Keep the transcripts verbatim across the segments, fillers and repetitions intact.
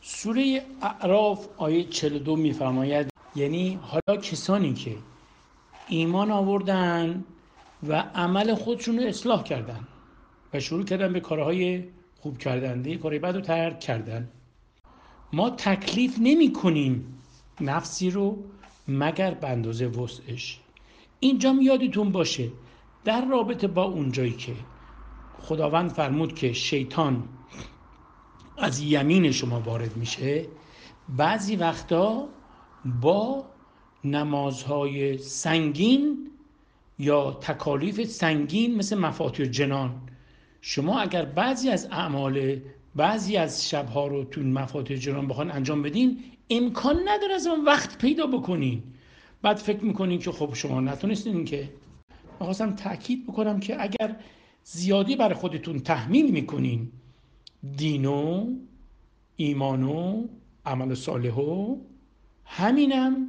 سوره اعراف آیه چهل و دو میفرماید یعنی حالا کسانی که ایمان آوردن و عمل خودشون رو اصلاح کردن و شروع کردن به کارهای خوب کردن، دیگه کارهای بد رو ترک کردن. ما تکلیف نمی کنیم نفسی رو مگر به اندازه وسعش. اینجا یادتون باشه در رابطه با اونجایی که خداوند فرمود که شیطان از یمین شما وارد میشه، بعضی وقتا با نمازهای سنگین یا تکالیف سنگین مثل مفاتیح جنان، شما اگر بعضی از اعمال بعضی از شبها رو تو مفاتیح جنان بخوان انجام بدین، امکان نداره از اون وقت پیدا بکنین. بعد فکر میکنین که خب شما نتونستین. که میخواستم تأکید بکنم که اگر زیادی برای خودتون تحمیل میکنین دین و ایمان و عمل صالح و همینم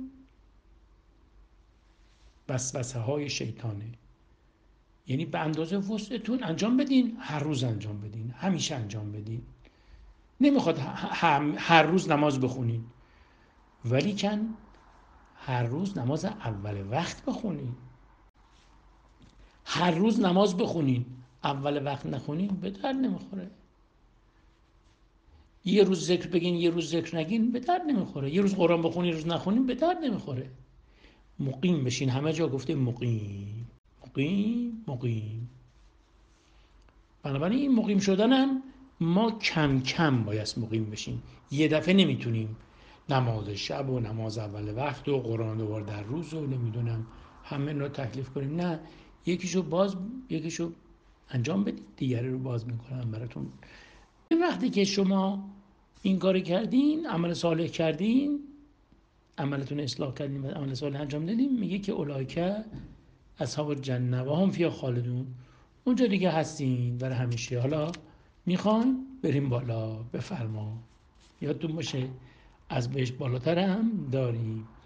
وسوسه های شیطانه. یعنی به اندازه وسعتون انجام بدین، هر روز انجام بدین، همیشه انجام بدین. نمیخواد هر روز نماز بخونین، ولی کن هر روز نماز اول وقت بخونین. هر روز نماز بخونین اول وقت نخونین به درد نمیخوره. یه روز ذکر بگین یه روز ذکر نگین به درد نمیخوره. یه روز قرآن بخونین یه روز نخونین به درد نمیخوره. مقیم بشین. همه جا گفته مقیم مقیم مقیم. بنابراین این مقیم شدنم ما کم کم باید مقیم بشیم. یه دفعه نمیتونیم نماز شب و نماز اول وقت و قرآن دوبار در روز و نمیدونم همه رو تکلیف کنیم. نه، یکیشو باز یکیشو انجام بدید، دیگری رو باز میکنم براتون. وقتی که شما این کار کردین، عمل صالح کردین، عملتون اصلاح کردین و عمل صالح انجام دادین، میگه که اولئک اصحاب الجنه و هم فیها خالدون. اونجا دیگه هستین برای همیشه. حالا میخواین بریم بالا، بفرما. یادتون باشه از بهش بالاتر هم داریم.